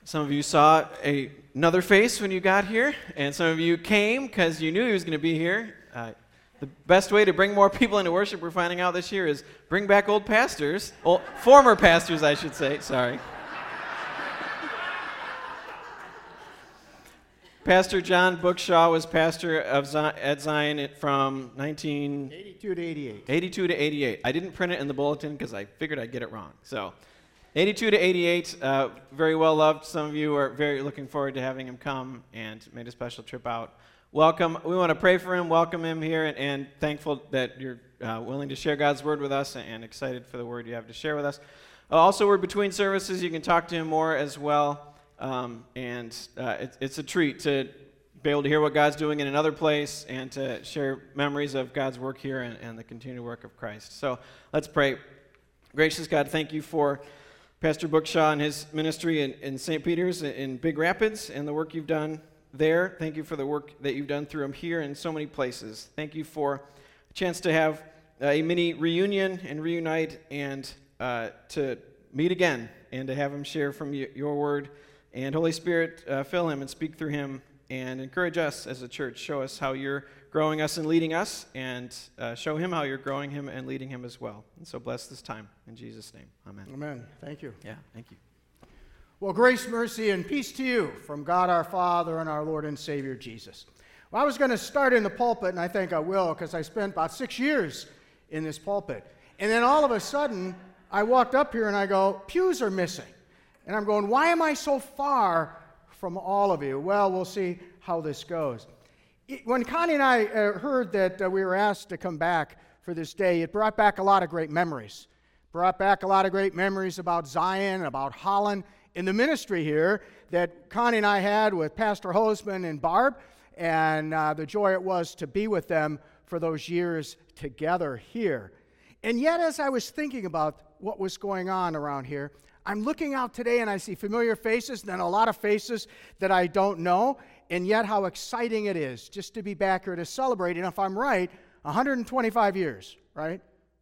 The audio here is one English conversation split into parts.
Some of you saw another face when you got here, and some of you came because you knew he was going to be here. The best way to bring more people into worship, we're finding out this year, is bring back old pastors. Former pastors, I should say. Sorry. Pastor John Bookshaw was pastor at Zion from 1982 to 88. 82 to 88. I didn't print it in the bulletin because I figured I'd get it wrong. So 82 to 88, very well loved. Some of you are very looking forward to having him come and made a special trip out. Welcome. We want to pray for him, welcome him here, and thankful that you're willing to share God's word with us and excited for the word you have to share with us. Also, we're between services. You can talk to him more as well. It's a treat to be able to hear what God's doing in another place and to share memories of God's work here and the continued work of Christ. So let's pray. Gracious God, thank you for Pastor Bookshaw and his ministry in St. Peter's in Big Rapids and the work you've done there. Thank you for the work that you've done through him here in so many places. Thank you for a chance to have a mini reunion and reunite and to meet again and to have him share from your word. And Holy Spirit, fill him and speak through him and encourage us as a church. Show us how you're growing us and leading us, and show him how you're growing him and leading him as well. And so bless this time. In Jesus' name, amen. Amen. Thank you. Yeah, thank you. Well, grace, mercy, and peace to you from God our Father and our Lord and Savior Jesus. Well, I was going to start in the pulpit, and I think I will, because I spent about 6 years in this pulpit. And then all of a sudden, I walked up here and I go, pews are missing. And I'm going, why am I so far from all of you? Well, we'll see how this goes. When Connie and I heard that we were asked to come back for this day, it brought back a lot of great memories. Brought back a lot of great memories about Zion, about Holland, in the ministry here that Connie and I had with Pastor Hoseman and Barb, and the joy it was to be with them for those years together here. And yet, as I was thinking about what was going on around here, I'm looking out today and I see familiar faces and then a lot of faces that I don't know, and yet how exciting it is just to be back here to celebrate. And if I'm right, 125 years, right?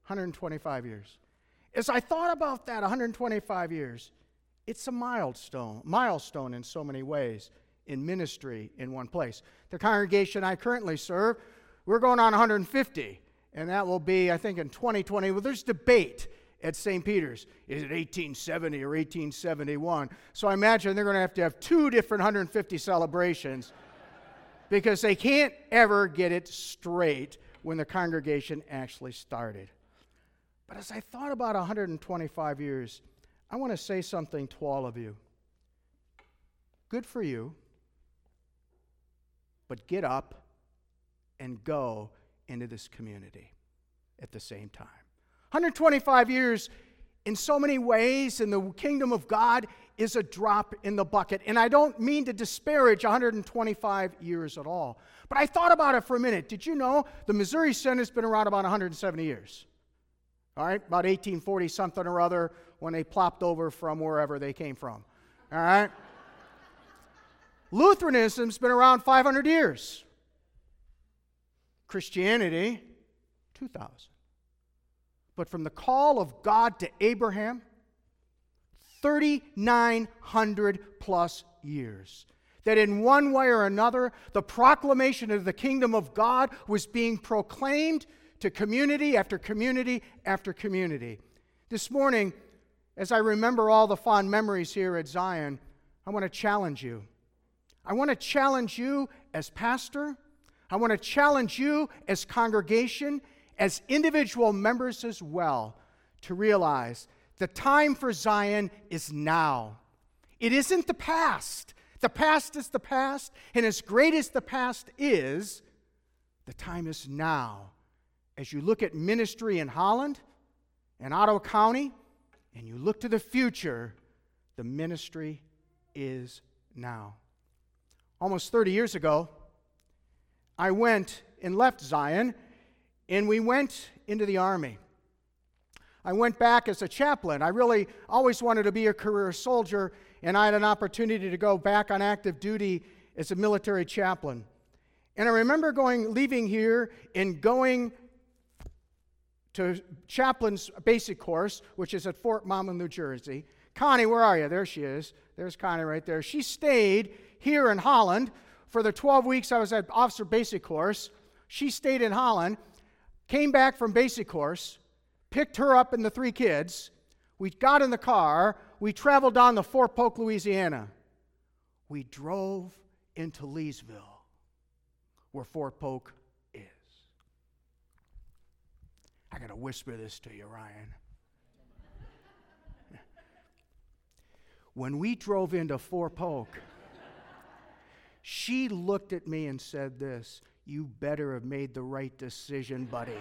125 years. As I thought about that, 125 years, it's a milestone in so many ways in ministry in one place. The congregation I currently serve, we're going on 150, and that will be, I think, in 2020. Well, there's debate at St. Peter's. Is it 1870 or 1871? So I imagine they're going to have two different 150 celebrations because they can't ever get it straight when the congregation actually started. But as I thought about 125 years, I want to say something to all of you. Good for you, but get up and go into this community at the same time. 125 years, in so many ways, in the kingdom of God, is a drop in the bucket. And I don't mean to disparage 125 years at all. But I thought about it for a minute. Did you know the Missouri Synode's been around about 170 years? All right, about 1840-something or other when they plopped over from wherever they came from. All right? Lutheranism's been around 500 years. Christianity, 2,000. But from the call of God to Abraham, 3,900 plus years. That in one way or another, the proclamation of the kingdom of God was being proclaimed to community after community after community. This morning, as I remember all the fond memories here at Zion, I want to challenge you. I want to challenge you as pastor. I want to challenge you as congregation, as individual members as well, to realize the time for Zion is now. It isn't the past. The past is the past, and as great as the past is, the time is now. As you look at ministry in Holland and Ottawa County, and you look to the future, the ministry is now. Almost 30 years ago, I went and left Zion, and we went into the Army. I went back as a chaplain. I really always wanted to be a career soldier, and I had an opportunity to go back on active duty as a military chaplain. And I remember leaving here and going to chaplain's basic course, which is at Fort Monmouth, New Jersey, Connie, where are you? There she is. There's Connie right there. She stayed here in Holland for the 12 weeks I was at Officer Basic Course. She stayed in Holland, came back from Basic Course, picked her up and the 3 kids. We got in the car. We traveled down to Fort Polk, Louisiana. We drove into Leesville, where Fort Polk is. I got to whisper this to you, Ryan. When we drove into Fort Polk, she looked at me and said this, "You better have made the right decision, buddy."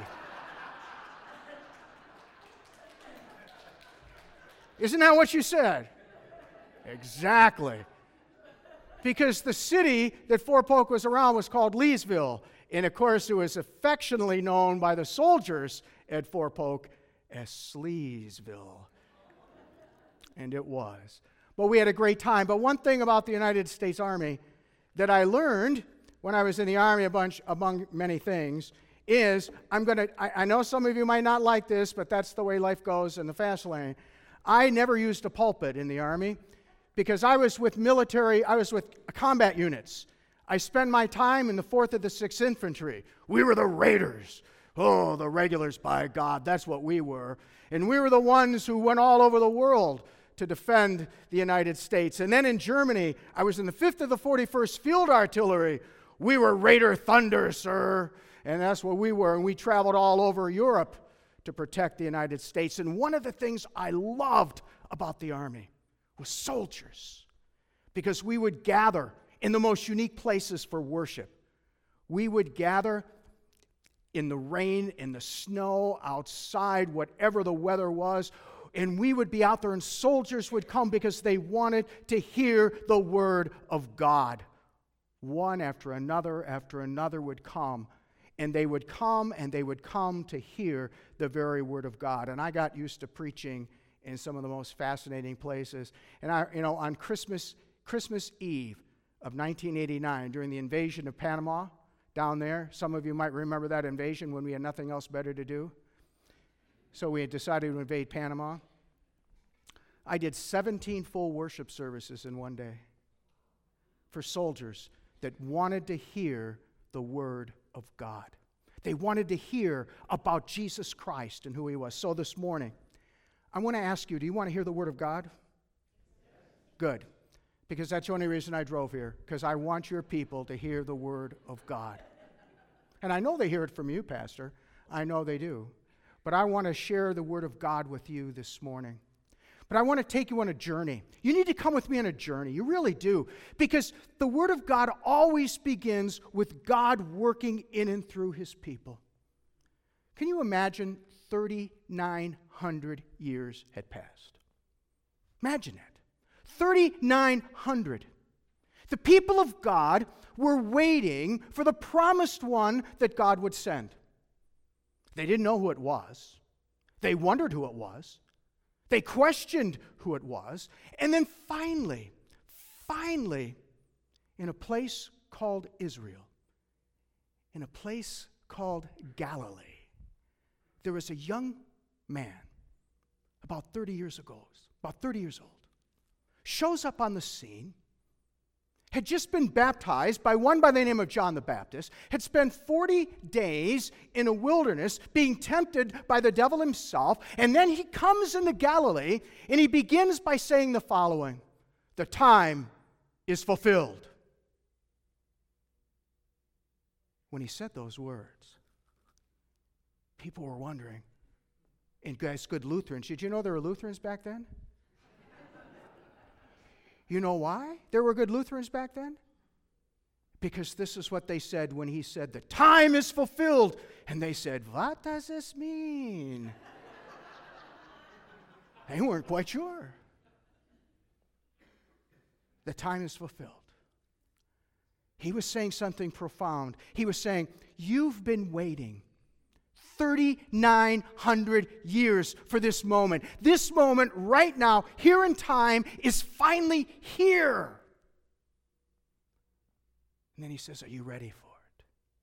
Isn't that what you said? Exactly. Because the city that Fort Polk was around was called Leesville. And of course, it was affectionately known by the soldiers at Fort Polk as Sleesville. And it was. But we had a great time. But one thing about the United States Army that I learned when I was in the Army, among many things, is I know some of you might not like this, but that's the way life goes in the fast lane. I never used a pulpit in the Army because I was with combat units. I spent my time in the 4th of the 6th Infantry. We were the Raiders. Oh, the regulars, by God, that's what we were. And we were the ones who went all over the world to defend the United States. And then in Germany, I was in the 5th of the 41st Field Artillery. We were Raider Thunder, sir. And that's what we were. And we traveled all over Europe to protect the United States. And one of the things I loved about the Army was soldiers, because we would gather in the most unique places for worship. We would gather in the rain, in the snow, outside, whatever the weather was, and we would be out there, and soldiers would come because they wanted to hear the word of God. One after another would come. And they would come to hear the very word of God. And I got used to preaching in some of the most fascinating places. And on Christmas Eve of 1989, during the invasion of Panama, down there, some of you might remember that invasion when we had nothing else better to do. So we had decided to invade Panama. I did 17 full worship services in one day for soldiers that wanted to hear the word of God. They wanted to hear about Jesus Christ and who he was. So this morning, I want to ask you, do you want to hear the word of God? Good. Because that's the only reason I drove here, because I want your people to hear the word of God. And I know they hear it from you, Pastor. I know they do. But I want to share the word of God with you this morning. But I want to take you on a journey. You need to come with me on a journey. You really do. Because the word of God always begins with God working in and through his people. Can you imagine 3,900 years had passed? Imagine that. 3,900. The people of God were waiting for the promised one that God would send. They didn't know who it was. They wondered who it was. They questioned who it was. And then finally, in a place called Israel, in a place called Galilee, there was a young man, about 30 years old, shows up on the scene, had just been baptized by one by the name of John the Baptist, had spent 40 days in a wilderness being tempted by the devil himself, and then he comes into Galilee, and he begins by saying the following: "The time is fulfilled." When he said those words, people were wondering, and guys, good Lutherans, did you know there were Lutherans back then? You know why there were good Lutherans back then? Because this is what they said when he said, "The time is fulfilled." And they said, "What does this mean?" They weren't quite sure. The time is fulfilled. He was saying something profound. He was saying, you've been waiting 3,900 years for this moment. This moment right now, here in time, is finally here. And then he says, are you ready for it?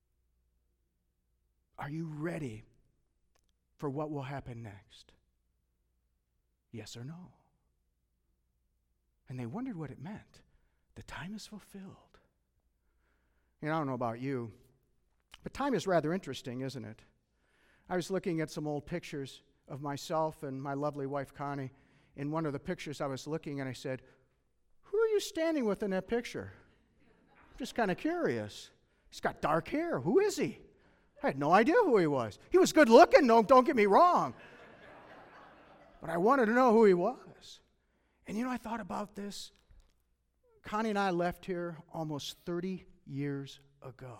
Are you ready for what will happen next? Yes or no? And they wondered what it meant. The time is fulfilled. I don't know about you, but time is rather interesting, isn't it? I was looking at some old pictures of myself and my lovely wife, Connie. In one of the pictures I was looking, and I said, who are you standing with in that picture? I'm just kind of curious. He's got dark hair. Who is he? I had no idea who he was. He was good looking, no, don't get me wrong. But I wanted to know who he was. And I thought about this. Connie and I left here almost 30 years ago.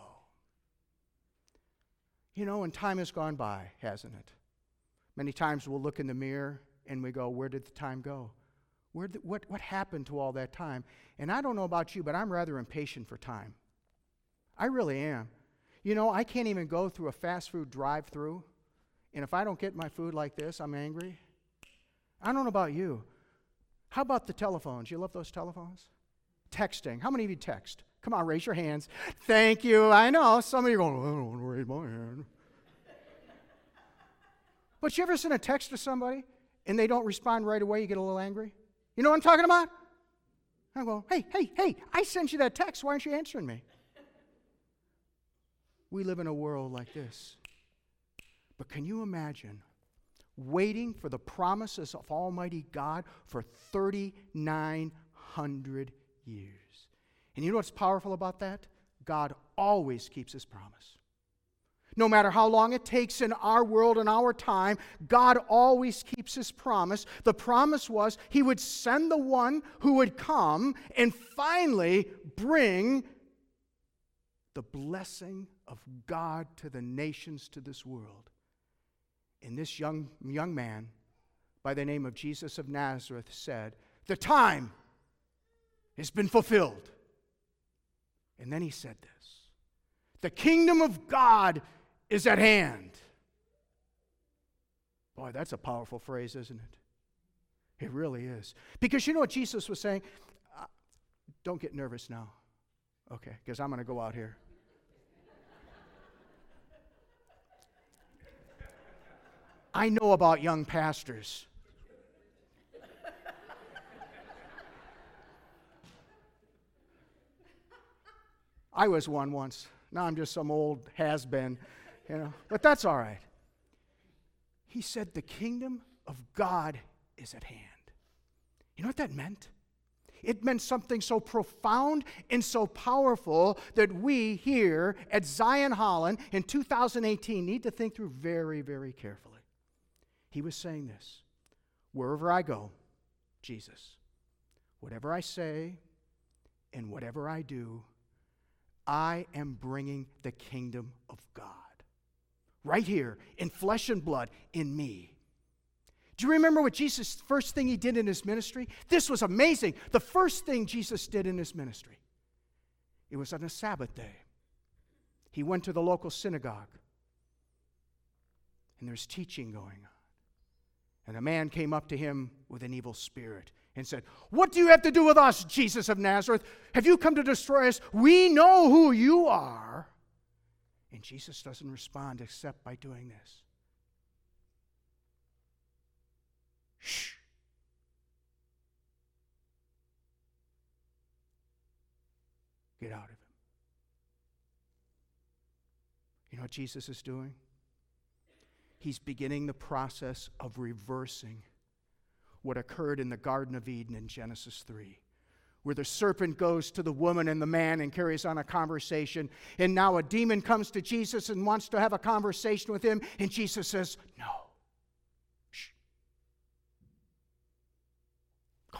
And time has gone by, hasn't it? Many times we'll look in the mirror and we go, where did the time go? What happened to all that time? And I don't know about you, but I'm rather impatient for time. I really am. I can't even go through a fast food drive-through, and if I don't get my food like this, I'm angry. I don't know about you. How about the telephones? You love those telephones? Texting. How many of you text? Come on, raise your hands. Thank you. I know. Some of you are going, I don't want to raise my hand. But you ever send a text to somebody and they don't respond right away, you get a little angry? You know what I'm talking about? I go, hey, I sent you that text. Why aren't you answering me? We live in a world like this. But can you imagine waiting for the promises of Almighty God for 3,900 years? And you know what's powerful about that? God always keeps His promise. No matter how long it takes in our world and our time, God always keeps His promise. The promise was He would send the one who would come and finally bring the blessing of God to the nations, to this world. And this young man by the name of Jesus of Nazareth said, the time has been fulfilled. And then he said this, the kingdom of God is at hand. Boy, that's a powerful phrase, isn't it? It really is. Because you know what Jesus was saying? Don't get nervous now. Okay, because I'm going to go out here. I know about young pastors. I was one once. Now I'm just some old has-been, but that's all right. He said the kingdom of God is at hand. You know what that meant? It meant something so profound and so powerful that we here at Zion Holland in 2018 need to think through very, very carefully. He was saying this, wherever I go, Jesus, whatever I say and whatever I do, I am bringing the kingdom of God. Right here, in flesh and blood, in me. Do you remember what Jesus' first thing He did in His ministry? This was amazing. The first thing Jesus did in His ministry, it was on a Sabbath day. He went to the local synagogue, and there's teaching going on. And a man came up to Him with an evil spirit and said, what do you have to do with us, Jesus of Nazareth? Have you come to destroy us? We know who you are. And Jesus doesn't respond except by doing this. Shh. Get out of him. You know what Jesus is doing? He's beginning the process of reversing what occurred in the Garden of Eden in Genesis 3, where the serpent goes to the woman and the man and carries on a conversation, and now a demon comes to Jesus and wants to have a conversation with him, and Jesus says, no. Shh. Go.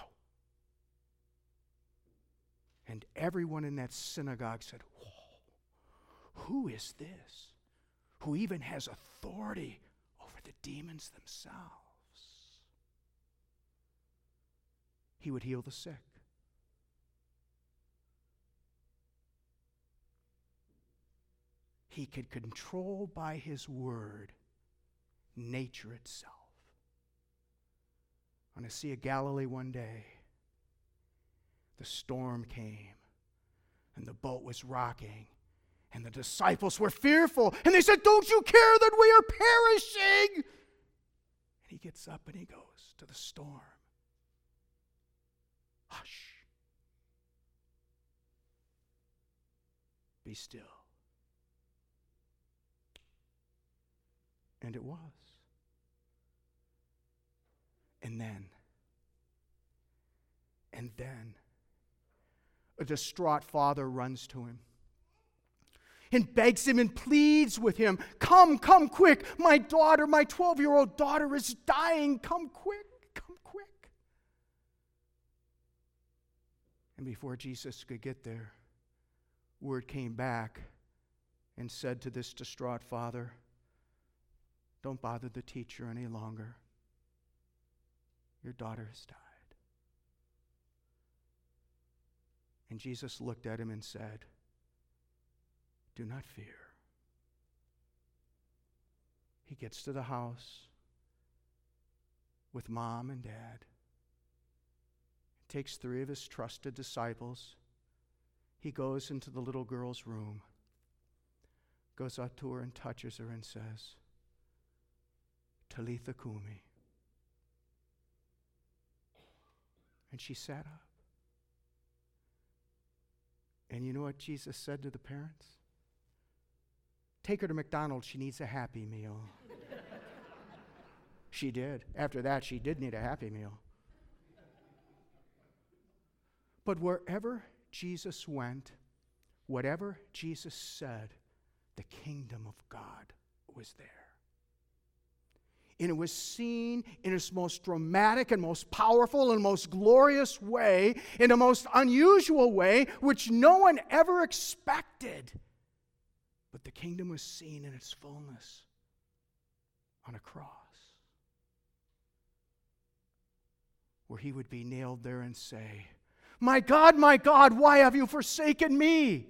And everyone in that synagogue said, whoa, who is this? Who even has authority over the demons themselves? He would heal the sick. He could control by His word nature itself. On the Sea of Galilee one day, the storm came, and the boat was rocking, and the disciples were fearful, and they said, don't you care that we are perishing? And He gets up and He goes to the storm. Hush. Be still. And it was. And then, a distraught father runs to him and begs him and pleads with him, come quick. My daughter, my 12-year-old daughter is dying. Come quick. And before Jesus could get there, word came back and said to this distraught father, don't bother the teacher any longer. Your daughter has died. And Jesus looked at him and said, do not fear. He gets to the house with mom and dad. He takes 3 of his trusted disciples. He goes into the little girl's room, goes up to her and touches her and says, Talitha Kumi. And she sat up. And you know what Jesus said to the parents? Take her to McDonald's. She needs a Happy Meal. She did. After that, she did need a Happy Meal. But wherever Jesus went, whatever Jesus said, the kingdom of God was there. And it was seen in its most dramatic and most powerful and most glorious way, in a most unusual way, which no one ever expected. But the kingdom was seen in its fullness on a cross, where he would be nailed there and say, my God, why have you forsaken me?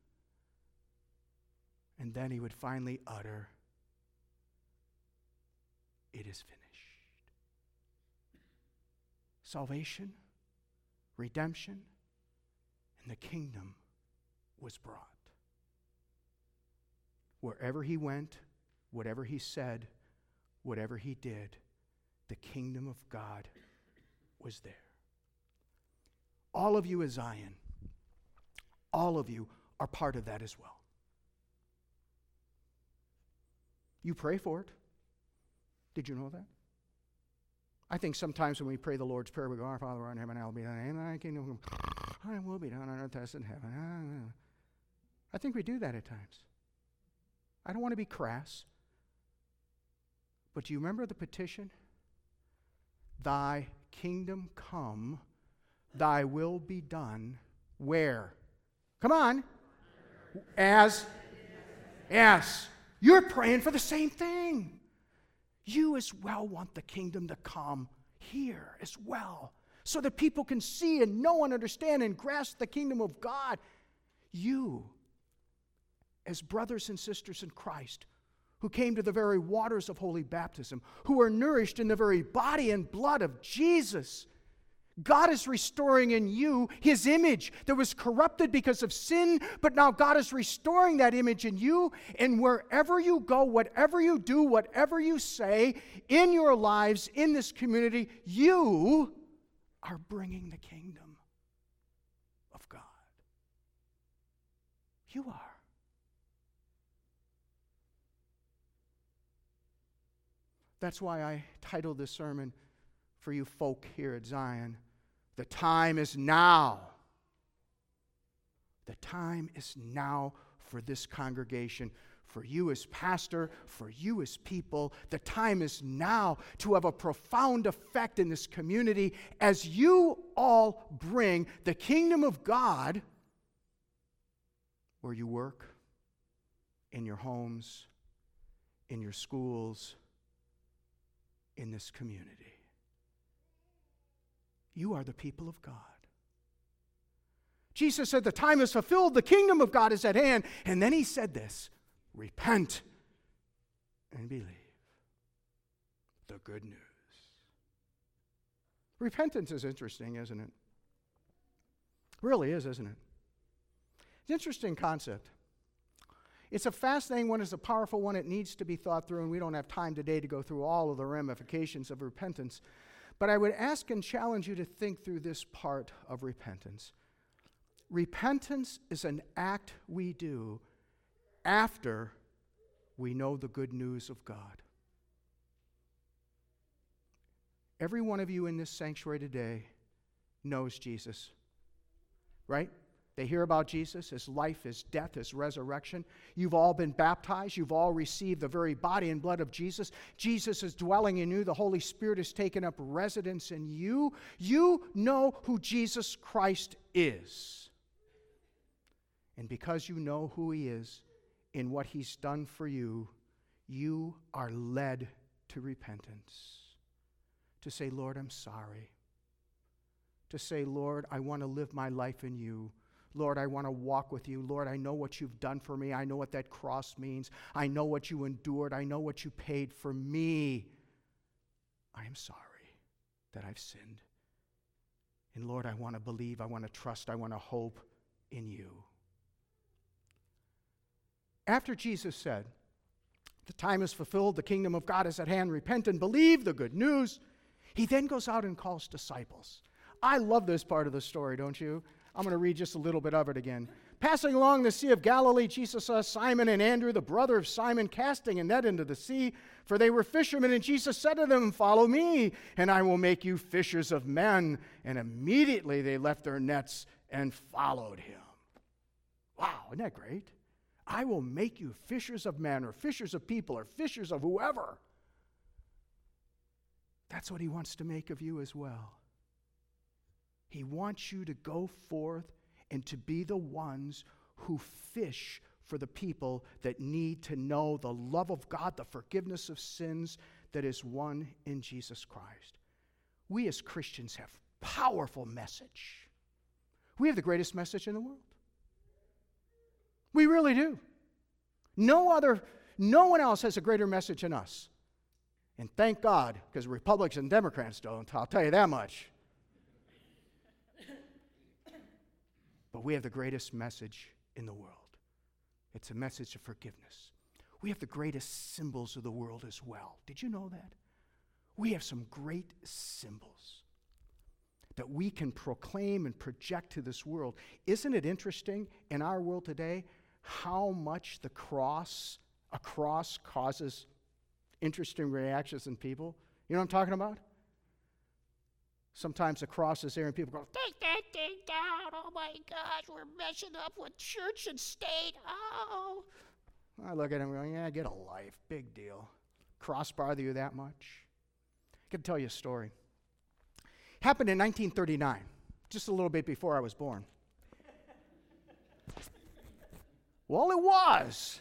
And then he would finally utter, it is finished. Salvation, redemption, and the kingdom was brought. Wherever he went, whatever he said, whatever he did, the kingdom of God was there. All of you as Zion, all of you are part of that as well. You pray for it. Did you know that? I think sometimes when we pray the Lord's Prayer, we go, Our Father who art in heaven, hallowed be thy name, thy kingdom come, thy will be done on earth as in heaven. I think we do that at times. I don't want to be crass, but do you remember the petition? Thy kingdom come, thy will be done, where? Come on. As? Yes. You're praying for the same thing. You as well want the kingdom to come here as well, so that people can see and know and understand and grasp the kingdom of God. You, as brothers and sisters in Christ, who came to the very waters of holy baptism, who are nourished in the very body and blood of Jesus, God is restoring in you His image that was corrupted because of sin, but now God is restoring that image in you, and wherever you go, whatever you do, whatever you say, in your lives, in this community, you are bringing the kingdom of God. You are. That's why I titled this sermon for you folk here at Zion, the time is now. The time is now for this congregation, for you as pastor, for you as people. The time is now to have a profound effect in this community as you all bring the kingdom of God where you work, in your homes, in your schools, in this community. You are the people of God. Jesus said the time is fulfilled, the kingdom of God is at hand. And then he said this, repent and believe the good news. Repentance is interesting, isn't it? Really is, isn't it? It's an interesting concept. It's a fascinating one, it's a powerful one, it needs to be thought through, and we don't have time today to go through all of the ramifications of repentance. But I would ask and challenge you to think through this part of repentance. Repentance is an act we do after we know the good news of God. Every one of you in this sanctuary today knows Jesus, right? They hear about Jesus, his life, his death, his resurrection. You've all been baptized. You've all received the very body and blood of Jesus. Jesus is dwelling in you. The Holy Spirit has taken up residence in you. You know who Jesus Christ is. And because you know who he is and what he's done for you, you are led to repentance. To say, Lord, I'm sorry. To say, Lord, I want to live my life in you. Lord, I want to walk with you. Lord, I know what you've done for me. I know what that cross means. I know what you endured. I know what you paid for me. I am sorry that I've sinned. And Lord, I want to believe, I want to trust, I want to hope in you. After Jesus said, the time is fulfilled, the kingdom of God is at hand, repent and believe the good news, he then goes out and calls disciples. I love this part of the story, don't you? I'm going to read just a little bit of it again. Passing along the Sea of Galilee, Jesus saw Simon and Andrew, the brother of Simon, casting a net into the sea, for they were fishermen. And Jesus said to them, follow me, and I will make you fishers of men. And immediately they left their nets and followed him. Wow, isn't that great? I will make you fishers of men, or fishers of people, or fishers of whoever. That's what he wants to make of you as well. He wants you to go forth and to be the ones who fish for the people that need to know the love of God, the forgiveness of sins that is won in Jesus Christ. We as Christians have powerful message. We have the greatest message in the world. We really do. No one else has a greater message than us. And thank God, because Republicans and Democrats don't, I'll tell you that much. But we have the greatest message in the world. It's a message of forgiveness. We have the greatest symbols of the world as well. Did you know that? We have some great symbols that we can proclaim and project to this world. Isn't it interesting in our world today how much a cross causes interesting reactions in people? You know what I'm talking about? Sometimes the cross is there and people go, take that thing down. Oh my gosh, we're messing up with church and state. Oh. I look at him going, yeah, get a life. Big deal. Cross bother you that much? I can tell you a story. Happened in 1939, just a little bit before I was born. Well, it was.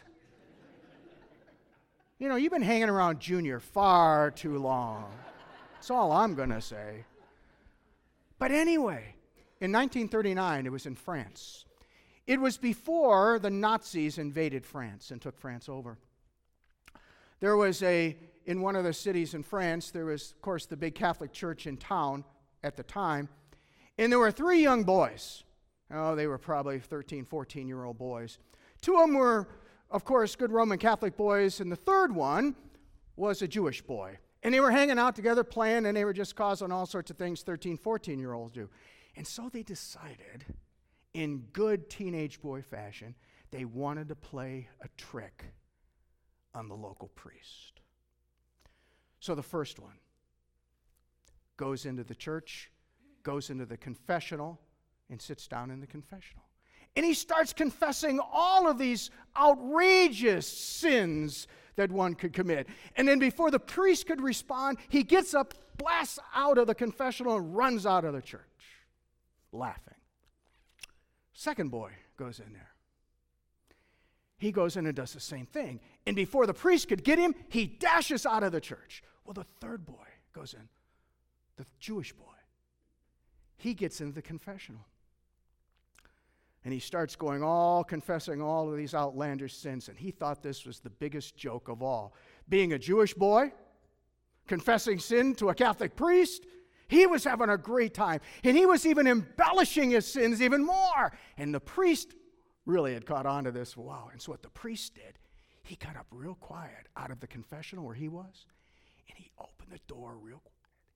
You know, you've been hanging around Junior far too long. That's all I'm going to say. But anyway, in 1939, it was in France. It was before the Nazis invaded France and took France over. There was in one of the cities in France, there was, of course, the big Catholic church in town at the time, and there were 3 young boys. Oh, they were probably 13, 14-year-old boys. 2 of them were, of course, good Roman Catholic boys, and the third one was a Jewish boy. And they were hanging out together, playing, and they were just causing all sorts of things 13, 14-year-olds do. And so they decided, in good teenage boy fashion, they wanted to play a trick on the local priest. So the first one goes into the church, goes into the confessional, and sits down in the confessional. And he starts confessing all of these outrageous sins that one could commit. And then before the priest could respond, he gets up, blasts out of the confessional, and runs out of the church, laughing. Second boy goes in there. He goes in and does the same thing. And before the priest could get him, he dashes out of the church. Well, the third boy goes in, the Jewish boy. He gets into the confessional. And he starts confessing all of these outlandish sins. And he thought this was the biggest joke of all. Being a Jewish boy, confessing sin to a Catholic priest, he was having a great time. And he was even embellishing his sins even more. And the priest really had caught on to this. Wow. And so what the priest did, he got up real quiet out of the confessional where he was. And he opened the door real quiet.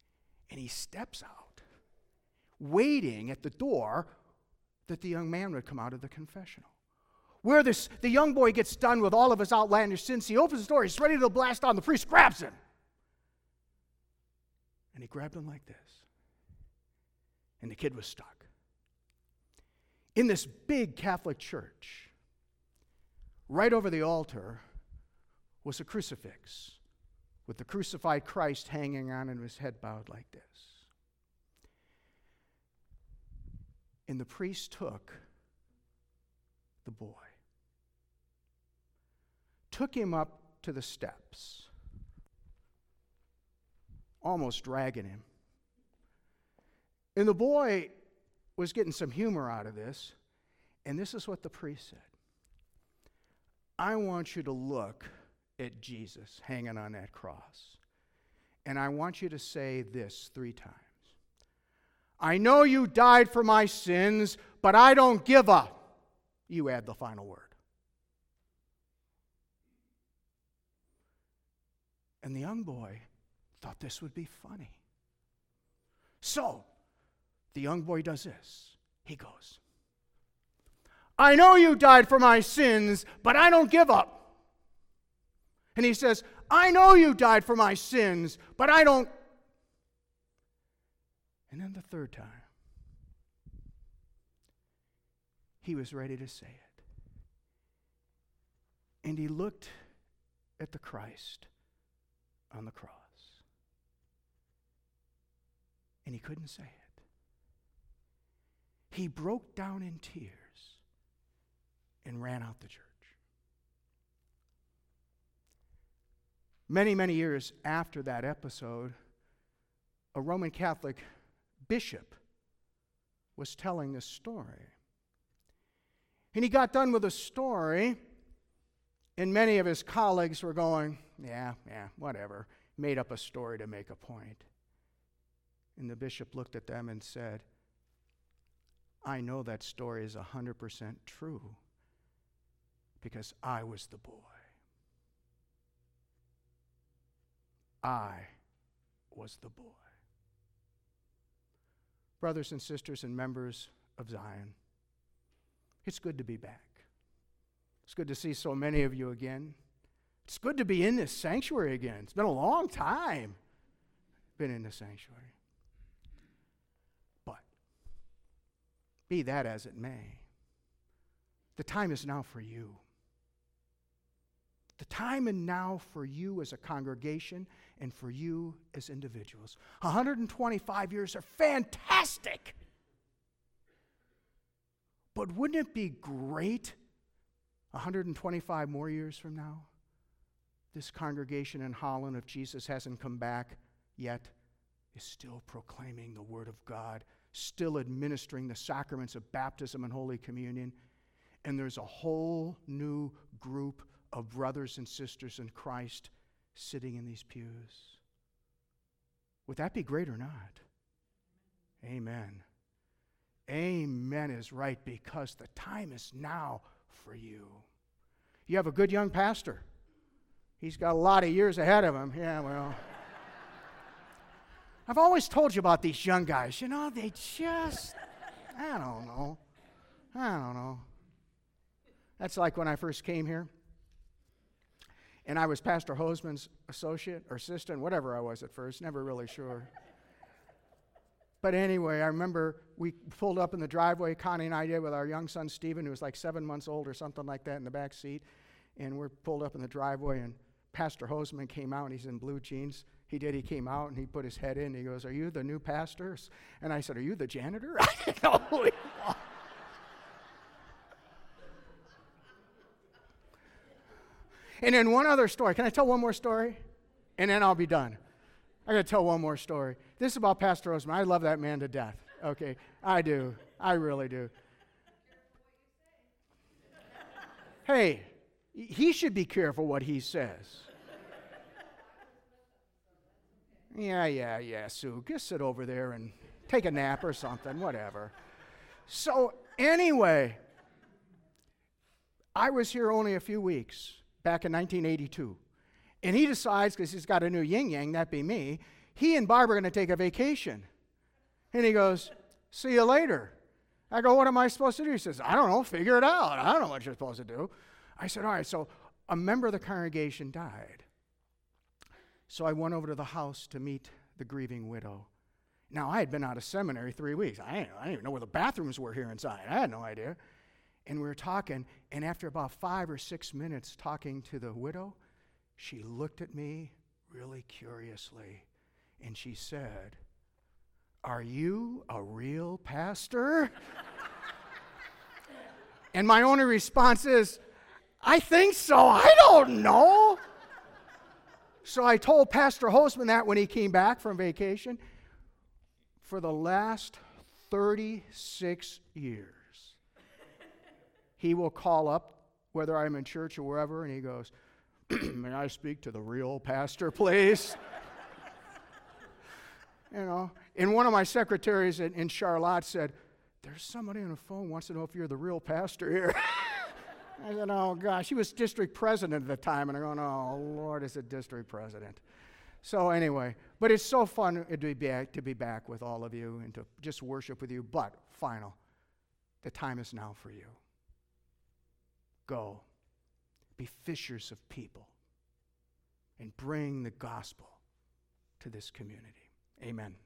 And he steps out, waiting at the door that the young man would come out of the confessional. Where the young boy gets done with all of his outlandish sins, he opens the door, he's ready to blast on. The priest grabs him. And he grabbed him like this. And the kid was stuck. In this big Catholic church, right over the altar was a crucifix with the crucified Christ hanging on and his head bowed like this. And the priest took the boy, took him up to the steps, almost dragging him. And the boy was getting some humor out of this, and this is what the priest said. I want you to look at Jesus hanging on that cross, and I want you to say this 3 times. I know you died for my sins, but I don't give up. You add the final word. And the young boy thought this would be funny. So, the young boy does this. He goes, I know you died for my sins, but I don't give up. And he says, I know you died for my sins, but I don't. And then the 3rd time, he was ready to say it. And he looked at the Christ on the cross. And he couldn't say it. He broke down in tears and ran out the church. Many, many years after that episode, a Roman Catholic bishop was telling this story. And he got done with the story, and many of his colleagues were going, yeah, whatever. Made up a story to make a point. And the bishop looked at them and said, I know that story is 100% true because I was the boy. I was the boy. Brothers and sisters and members of Zion, it's good to be back. It's good to see so many of you again. It's good to be in this sanctuary again. It's been a long time been in the sanctuary. But be that as it may, the time is now for you. The time and now for you as a congregation and for you as individuals. 125 years are fantastic. But wouldn't it be great 125 more years from now? This congregation in Holland, if Jesus hasn't come back yet, is still proclaiming the Word of God, still administering the sacraments of baptism and Holy Communion, and there's a whole new group of brothers and sisters in Christ sitting in these pews. Would that be great or not? Amen. Amen is right, because the time is now for you. You have a good young pastor. He's got a lot of years ahead of him. Yeah, well. I've always told you about these young guys. You know, they just, I don't know. That's like when I first came here. And I was Pastor Hoseman's associate or assistant, whatever I was at first, never really sure. But anyway, I remember we pulled up in the driveway, Connie and I did, with our young son Stephen, who was like 7 months old or something like that, in the back seat. And we're pulled up in the driveway, and Pastor Hoseman came out, and he's in blue jeans. He came out, and he put his head in, and he goes, "Are you the new pastor?" And I said, "Are you the janitor?" I didn't know who he was. And then one other story. Can I tell one more story? And then I'll be done. I got to tell one more story. This is about Pastor Hoseman. I love that man to death. Okay, I do. I really do. Hey, he should be careful what he says. Yeah, Sue. Just sit over there and take a nap or something, whatever. So anyway, I was here only a few weeks, back in 1982. And he decides, because he's got a new yin-yang, that be me, he and Barb are going to take a vacation. And he goes, see you later. I go, what am I supposed to do? He says, I don't know, figure it out. I don't know what you're supposed to do. I said, all right, so a member of the congregation died. So I went over to the house to meet the grieving widow. Now, I had been out of seminary 3 weeks. I didn't even know where the bathrooms were here inside. I had no idea. And we were talking, and after about 5 or 6 minutes talking to the widow, she looked at me really curiously, and she said, are you a real pastor? And my only response is, I think so. I don't know. So I told Pastor Hostman that when he came back from vacation. For the last 36 years, he will call up, whether I'm in church or wherever, and he goes, may I speak to the real pastor, please? You know, and one of my secretaries in Charlotte said, there's somebody on the phone who wants to know if you're the real pastor here. I said, oh, gosh. He was district president at the time, and I'm going, oh, Lord, it's a district president. So anyway, but it's so fun to be back with all of you and to just worship with you. But, the time is now for you. Go. Be fishers of people and bring the gospel to this community. Amen.